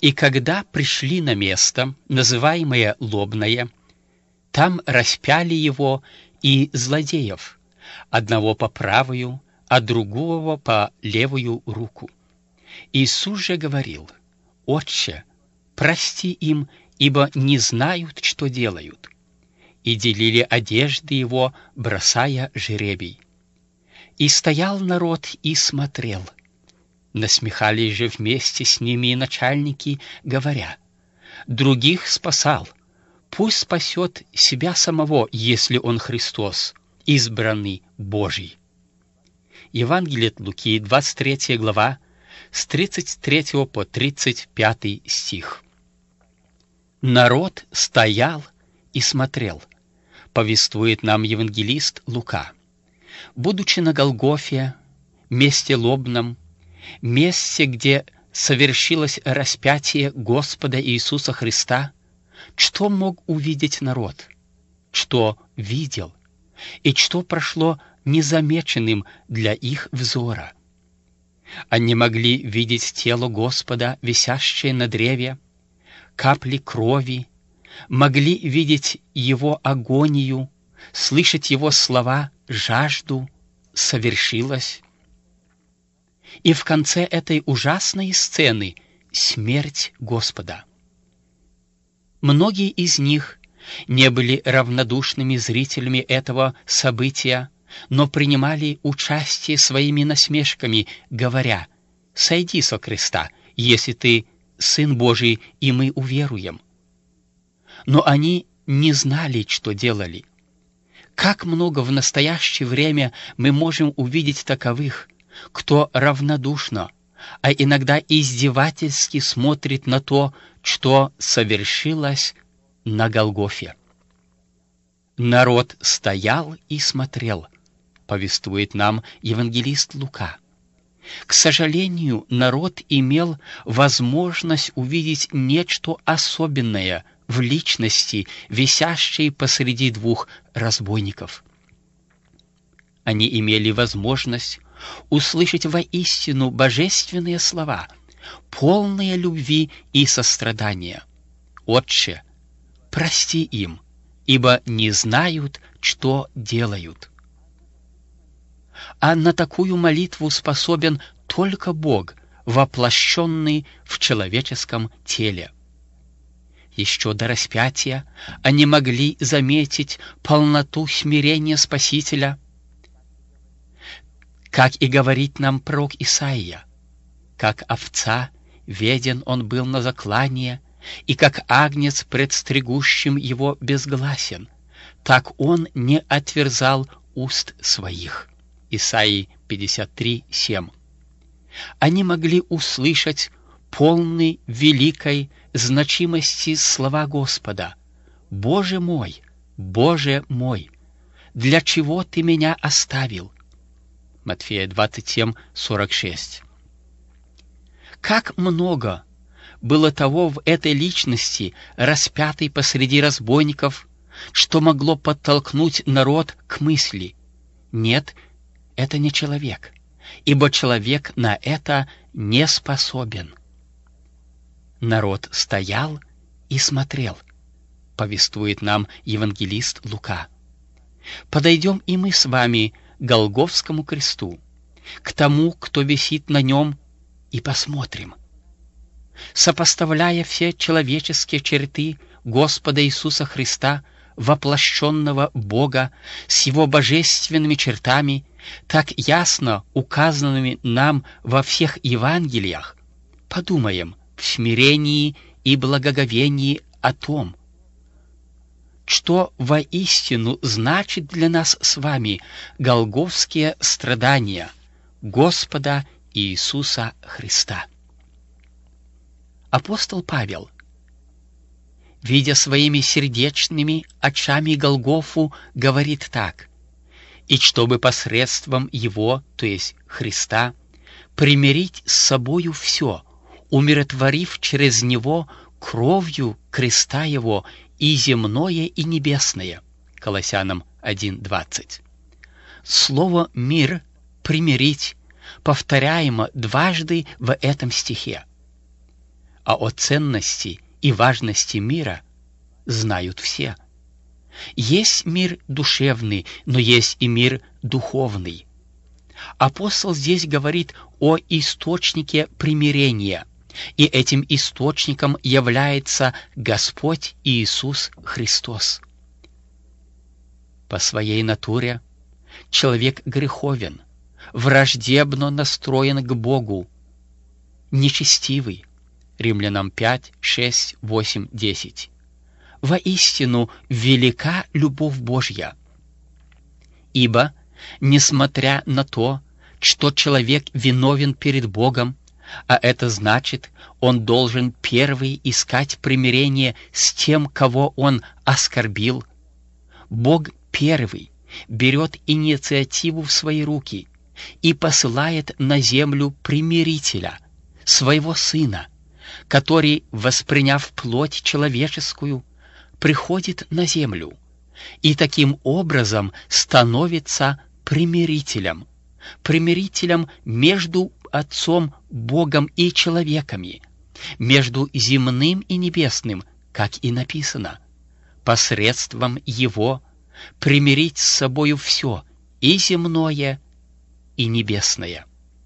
И когда пришли на место, называемое Лобное, там распяли его и злодеев, одного по правую, а другого по левую руку. Иисус же говорил: «Отче, прости им, ибо не знают, что делают». И делили одежды его, бросая жребий. И стоял народ и смотрел. Насмехались же вместе с ними и начальники, говоря: «Других спасал, пусть спасет себя самого, если он Христос, избранный Божий». Евангелие от Луки, 23 глава, с 33 по 35 стих. «Народ стоял и смотрел», повествует нам евангелист Лука. Будучи на Голгофе, месте лобном, месте, где совершилось распятие Господа Иисуса Христа, что мог увидеть народ? Что видел? И что прошло незамеченным для их взора? Они могли видеть тело Господа, висящее на древе, капли крови, могли видеть Его агонию, слышать Его слова «жажду», «совершилось». И в конце этой ужасной сцены смерть Господа. Многие из них не были равнодушными зрителями этого события, но принимали участие своими насмешками, говоря: «Сойди со креста, если ты Сын Божий, и мы уверуем». Но они не знали, что делали. Как много в настоящее время мы можем увидеть таковых, кто равнодушно, а иногда издевательски смотрит на то, что совершилось на Голгофе. «Народ стоял и смотрел», повествует нам евангелист Лука. К сожалению, народ имел возможность увидеть нечто особенное в личности, висящей посреди двух разбойников. Они имели возможность услышать воистину божественные слова, полные любви и сострадания: «Отче, прости им, ибо не знают, что делают». А на такую молитву способен только Бог, воплощенный в человеческом теле. Еще до распятия они могли заметить полноту смирения Спасителя. Как и говорит нам пророк Исаия: «Как овца веден он был на заклание, и как агнец пред стригущим его безгласен, так он не отверзал уст своих». Исаии 53:7. Они могли услышать полный великой значимости слова Господа: «Боже мой, для чего ты меня оставил?» Матфея 27:46. Как много было того в этой личности, распятой посреди разбойников, что могло подтолкнуть народ к мысли: «Нет, это не человек, ибо человек на это не способен». Народ стоял и смотрел, повествует нам евангелист Лука. Подойдем и мы с вами к Голгофскому кресту, к тому, кто висит на нем, и посмотрим. Сопоставляя все человеческие черты Господа Иисуса Христа, воплощенного Бога, с Его божественными чертами, так ясно указанными нам во всех Евангелиях, подумаем в смирении и благоговении о том, что воистину значит для нас с вами голгофские страдания Господа Иисуса Христа. Апостол Павел, видя своими сердечными очами Голгофу, говорит так: «И чтобы посредством Его, то есть Христа, примирить с собою все, умиротворив через Него кровью креста Его и земное, и небесное». Колоссянам 1:20. Слово «мир», «примирить» повторяемо дважды в этом стихе. а о ценности и важности мира знают все. Есть мир душевный, но есть и мир духовный. Апостол здесь говорит о источнике примирения, и этим источником является Господь Иисус Христос. По своей натуре человек греховен, враждебно настроен к Богу, нечестивый. Римлянам 5, 6, 8, 10. Воистину велика любовь Божья, ибо, несмотря на то, что человек виновен перед Богом, а это значит, он должен первый искать примирение с тем, кого он оскорбил, Бог первый берет инициативу в свои руки и посылает на землю примирителя, своего Сына, который, восприняв плоть человеческую, приходит на землю и таким образом становится примирителем между Отцом Богом и человеками, между земным и небесным, как и написано, посредством Его примирить с собою все, и земное, и небесное.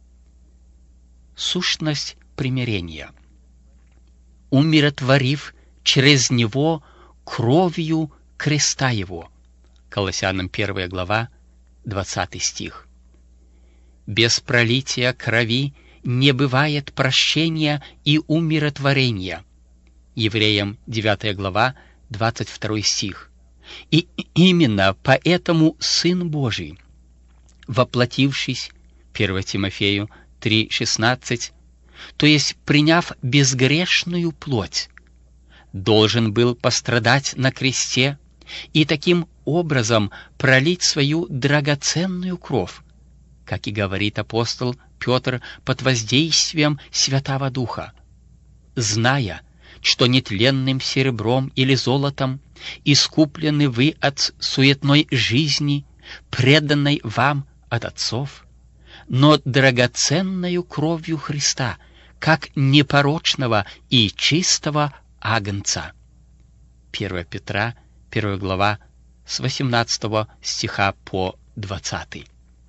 Сущность примирения. Умиротворив через Него кровью креста Его. Колоссянам 1 глава, 20 стих. Без пролития крови не бывает прощения и умиротворения. Евреям 9 глава, 22 стих. И именно поэтому Сын Божий, воплотившись, 1 Тимофею 3,16, то есть приняв безгрешную плоть, должен был пострадать на кресте и таким образом пролить свою драгоценную кровь, как и говорит апостол Петр под воздействием Святого Духа, зная, что нетленным серебром или золотом искуплены вы от суетной жизни, преданной вам от отцов, но драгоценною кровью Христа, как непорочного и чистого агнца. 1 Петра, 1 глава, с 18 стиха по 20.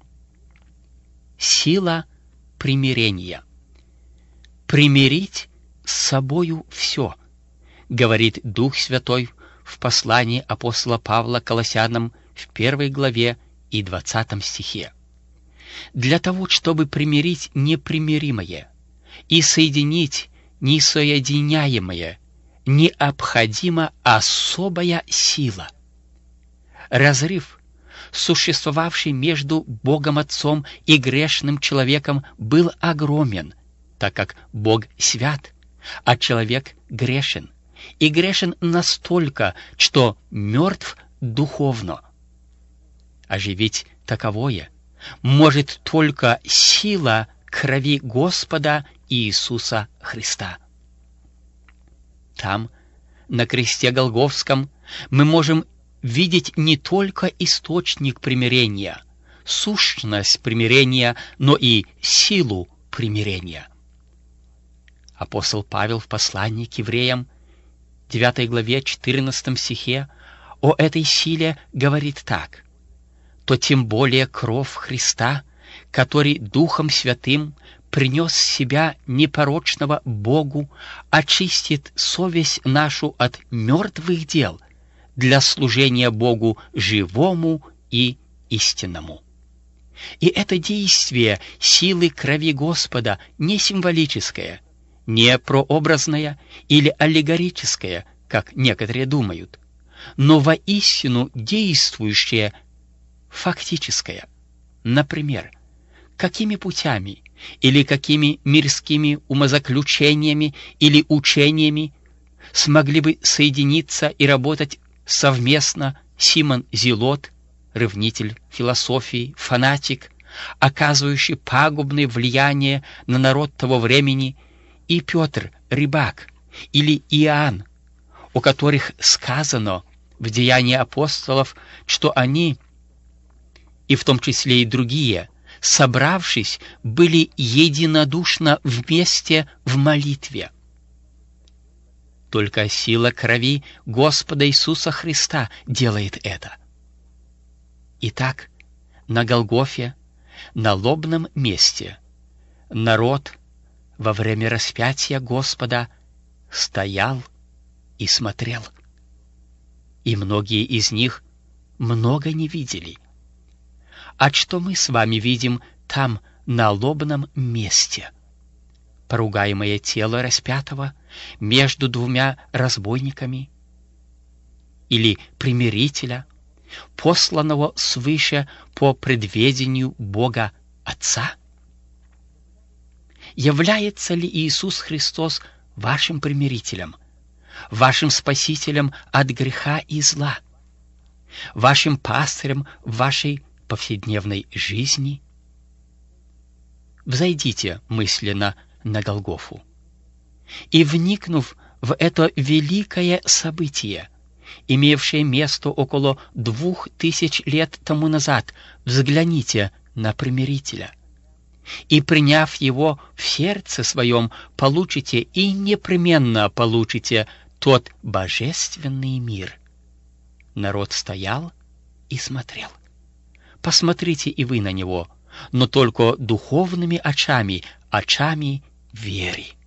Сила примирения. Примирить с собою все, говорит Дух Святой в послании апостола Павла Колоссянам в 1 главе и 20 стихе. Для того, чтобы примирить непримиримое и соединить несоединяемое, необходима особая сила. Разрыв, существовавший между Богом Отцом и грешным человеком, был огромен, так как Бог свят, а человек грешен, и грешен настолько, что мертв духовно. Оживить таковое может только сила крови Господа Иисуса Христа. Там, на кресте Голгофском, мы можем видеть не только источник примирения, сущность примирения, но и силу примирения. Апостол Павел в послании к евреям, 9 главе, 14 стихе, о этой силе говорит так: «То тем более кровь Христа, который Духом Святым принес себя непорочного Богу, очистит совесть нашу от мертвых дел для служения Богу живому и истинному». И это действие силы крови Господа не символическое, не прообразное или аллегорическое, как некоторые думают, но воистину действующее, фактическое. Например, какими путями или какими мирскими умозаключениями или учениями смогли бы соединиться и работать совместно Симон Зелот, ревнитель философии, фанатик, оказывающий пагубное влияние на народ того времени, и Петр, рыбак, или Иоанн, о которых сказано в Деянии апостолов, что они, и в том числе и другие, собравшись, были единодушно вместе в молитве. Только сила крови Господа Иисуса Христа делает это. Итак, на Голгофе, на лобном месте, народ во время распятия Господа стоял и смотрел. И многие из них много не видели. А что мы с вами видим там, на лобном месте? Поругаемое тело распятого между двумя разбойниками? Или примирителя, посланного свыше по предведению Бога Отца? Является ли Иисус Христос вашим примирителем, вашим спасителем от греха и зла, вашим пастырем в вашей повседневной жизни? Взойдите мысленно на Голгофу и, вникнув в это великое событие, имевшее место около 2000 лет тому назад, взгляните на примирителя. И, приняв его в сердце своем, получите и непременно получите тот божественный мир. Народ стоял и смотрел. Посмотрите и вы на него, но только духовными очами, очами веры.